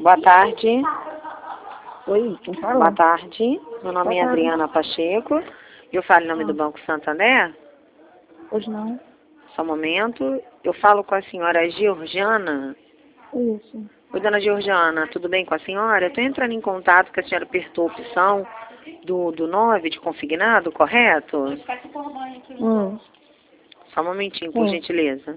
Boa tarde. Oi, quem fala? Boa tarde. Meu nome é Adriana Pacheco. Eu falo em nome do Banco Santander. Hoje não. Só um momento. Eu falo com a senhora Georgiana. Isso. Oi, dona Georgiana, tudo bem com a senhora? Eu estou entrando em contato, que a senhora apertou a opção do 9 de consignado, correto? Só um momentinho, por gentileza.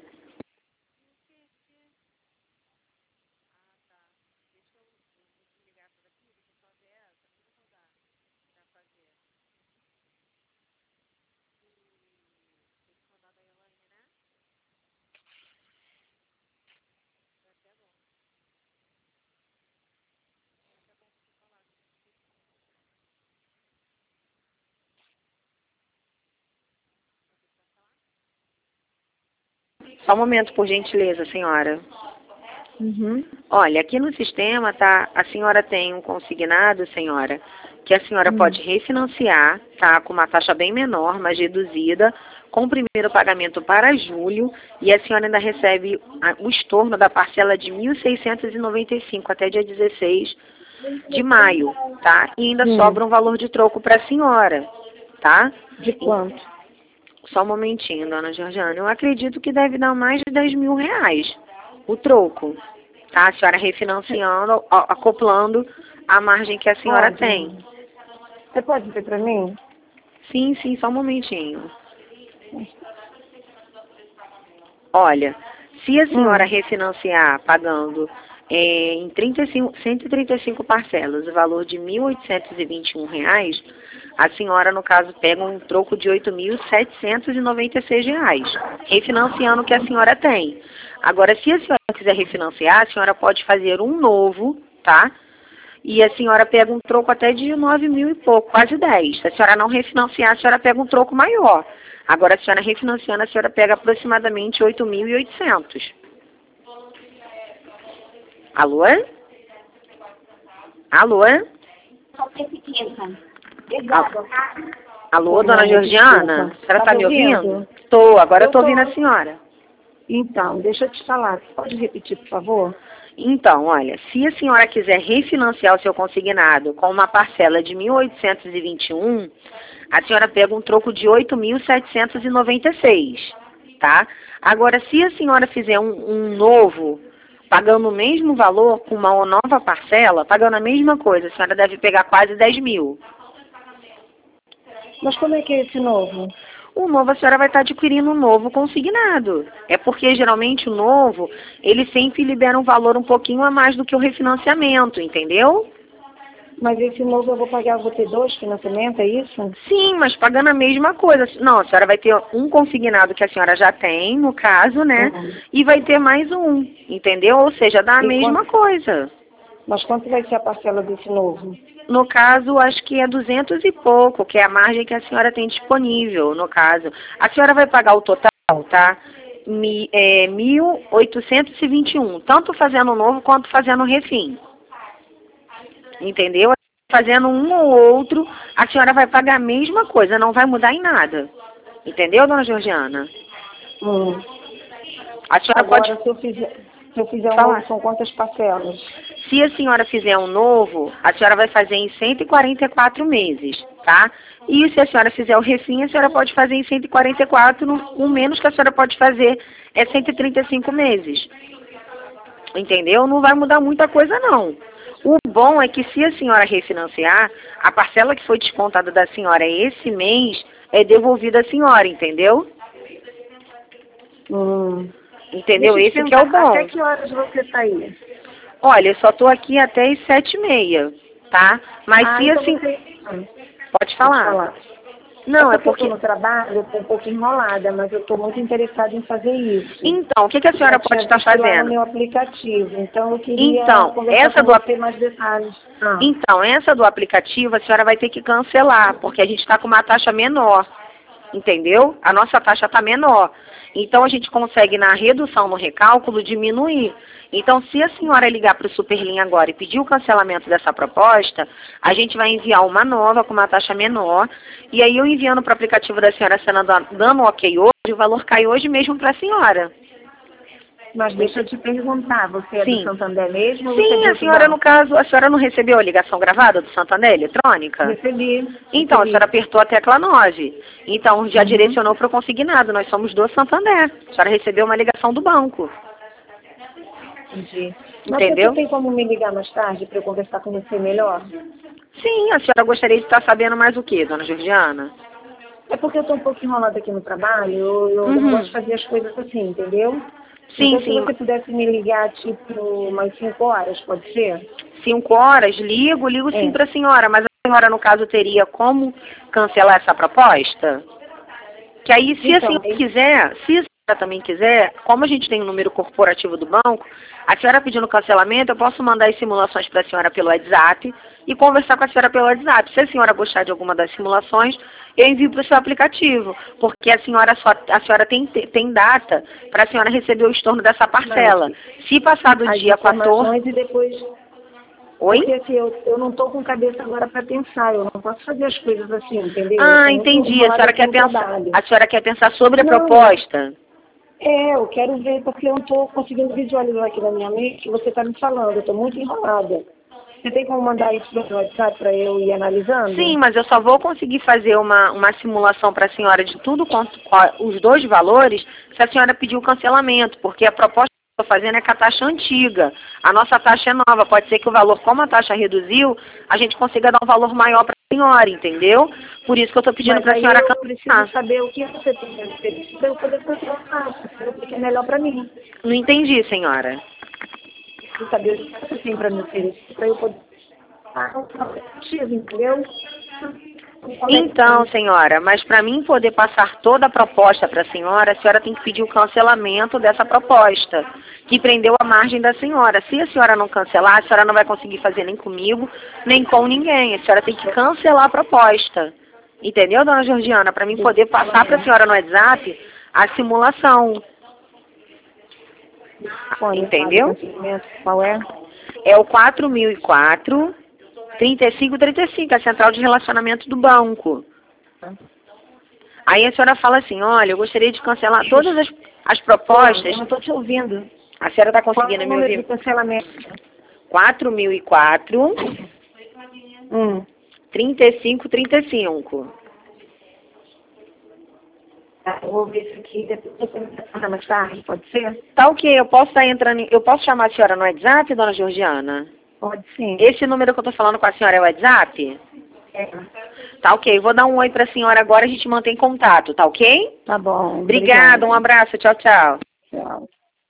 Só um momento, por gentileza, senhora. Olha, aqui no sistema, tá? A senhora tem um consignado, senhora, que a senhora pode refinanciar, tá? Com uma taxa bem menor, mas reduzida, com o primeiro pagamento para julho, e a senhora ainda recebe o estorno da parcela de 1.695 até dia 16 de maio, tá? E ainda sobra um valor de troco para a senhora, tá? De quanto? Só um momentinho, dona Georgiana. Eu acredito que deve dar mais de 10 mil reais o troco, tá? A senhora refinanciando, acoplando a margem que a senhora tem. Você pode dizer para mim? Sim, só um momentinho. Olha, se a senhora refinanciar pagando em 135 parcelas, o valor de R$ 1.821, a senhora, no caso, pega um troco de R$ 8.796, refinanciando o que a senhora tem. Agora, se a senhora quiser refinanciar, a senhora pode fazer um novo, tá? E a senhora pega um troco até de 9 mil e pouco, quase 10. Se a senhora não refinanciar, a senhora pega um troco maior. Agora, a senhora refinanciando, a senhora pega aproximadamente 8.800. Alô? Alô? Alô, dona Georgiana? A senhora está me ouvindo? Estou, agora eu estou ouvindo a senhora. Então, deixa eu te falar. Você pode repetir, por favor? Então, olha, se a senhora quiser refinanciar o seu consignado com uma parcela de 1.821, a senhora pega um troco de 8.796, tá? Agora, se a senhora fizer um novo, pagando o mesmo valor, com uma nova parcela, pagando a mesma coisa, a senhora deve pegar quase 10 mil. Mas como é que é esse novo? O novo, a senhora vai estar adquirindo um novo consignado. É porque, geralmente, o novo, ele sempre libera um valor um pouquinho a mais do que o refinanciamento, entendeu? Mas esse novo eu vou ter 2 financiamentos, é isso? Sim, mas pagando a mesma coisa. Não, a senhora vai ter um consignado que a senhora já tem, no caso, né? E vai ter mais um, entendeu? Ou seja, dá a mesma coisa. Mas quanto vai ser a parcela desse novo? No caso, acho que é 200 e pouco, que é a margem que a senhora tem disponível, no caso. A senhora vai pagar o total, tá? 1.821, tanto fazendo o novo quanto fazendo o refim. Entendeu? Fazendo um ou outro, a senhora vai pagar a mesma coisa, não vai mudar em nada. Entendeu, dona Georgiana? A senhora Agora, pode... se eu fizer um novo, são quantas parcelas? Se a senhora fizer um novo, a senhora vai fazer em 144 meses, tá? E se a senhora fizer o refim, a senhora pode fazer em 144, o menos que a senhora pode fazer é 135 meses. Entendeu? Não vai mudar muita coisa, não. O bom é que se a senhora refinanciar, a parcela que foi descontada da senhora esse mês é devolvida à senhora, entendeu? Entendeu? Esse que é o bom. Até que horas você está aí? Olha, eu só estou aqui até as 7h30, tá? Mas se então assim... você... Pode falar. Não, é porque eu estou no trabalho, eu estou um pouco enrolada, mas eu estou muito interessada em fazer isso. Então, o que a senhora pode estar fazendo? No meu aplicativo, então eu queria conversar com você mais detalhes. Então, essa do aplicativo a senhora vai ter que cancelar, porque a gente está com uma taxa menor, entendeu? A nossa taxa está menor. Então, a gente consegue, na redução no recálculo, diminuir. Então, se a senhora ligar para o Superlink agora e pedir o cancelamento dessa proposta, a gente vai enviar uma nova com uma taxa menor. E aí, eu enviando para o aplicativo da senhora, dando ok hoje, o valor cai hoje mesmo para a senhora. Mas deixa eu te perguntar, você é do Sim. Santander mesmo? Ou Sim, você é a do senhora, no banco? caso, a senhora não recebeu a ligação gravada do Santander eletrônica? Recebi. Então, a senhora apertou a tecla 9. Então, já Uhum. direcionou para o consignado. Nós somos do Santander. A senhora recebeu uma ligação do banco. Entendi. Mas Entendeu? você tem como me ligar mais tarde para eu conversar com você melhor? Sim, a senhora gostaria de estar sabendo mais o quê, dona Georgiana? É porque eu estou um pouco enrolada aqui no trabalho, eu não gosto de fazer as coisas assim, entendeu? Sim, Então, se sim. você pudesse me ligar, tipo, umas 5 horas, pode ser? 5 horas, ligo sim É. para a senhora, mas a senhora, no caso, teria como cancelar essa proposta? Que aí, se a Então, senhora quiser, se a senhora também quiser, como a gente tem o número corporativo do banco, a senhora pedindo cancelamento, eu posso mandar as simulações para a senhora pelo WhatsApp e conversar com a senhora pelo WhatsApp. Se a senhora gostar de alguma das simulações, eu envio para o seu aplicativo, porque a senhora tem data para a senhora receber o estorno dessa parcela. Se passar do as dia 14... informações e depois... Oi? Porque assim, eu não estou com cabeça agora para pensar, eu não posso fazer as coisas assim, entendeu? Eu Ah, tô muito entendi. enrolada aqui no trabalho. A senhora quer pensar sobre a Não, proposta? eu quero ver, porque eu não estou conseguindo visualizar aqui na minha mente o que você está me falando, eu estou muito enrolada. Você tem como mandar isso para o WhatsApp para eu ir analisando? Sim, mas eu só vou conseguir fazer uma simulação para a senhora de tudo quanto os dois valores se a senhora pedir o cancelamento, porque a proposta que eu estou fazendo é com a taxa antiga. A nossa taxa é nova. Pode ser que o valor, como a taxa reduziu, a gente consiga dar um valor maior para a senhora, entendeu? Por isso que eu estou pedindo para a senhora eu cancelar. preciso saber o que você tem a oferecer para eu poder fazer o passo, para ver o que é melhor para mim. Não entendi, senhora. Preciso saber o que você tem para me oferecer para eu poder entendeu? Então, senhora, mas para mim poder passar toda a proposta para a senhora tem que pedir o cancelamento dessa proposta, que prendeu a margem da senhora. Se a senhora não cancelar, a senhora não vai conseguir fazer nem comigo, nem com ninguém. A senhora tem que cancelar a proposta. Entendeu, dona Georgiana? Para mim poder passar para a senhora no WhatsApp a simulação. Entendeu? Qual é? É o 4004 3535, a central de relacionamento do banco. Aí a senhora fala assim, olha, eu gostaria de cancelar todas as propostas. Eu não estou te ouvindo. A senhora está Qual é conseguindo o me número de ouvir? cancelamento? 4004 3535. Eu vou ver isso aqui, depois você me manda mais tarde, pode ser? Tá ok, eu posso estar entrando, eu posso chamar a senhora no WhatsApp, dona Georgiana? Pode sim. Esse número que eu estou falando com a senhora é o WhatsApp? É. Tá ok, vou dar um oi para a senhora agora, a gente mantém contato, tá ok? Tá bom. Obrigada, um abraço, tchau, tchau. Tchau.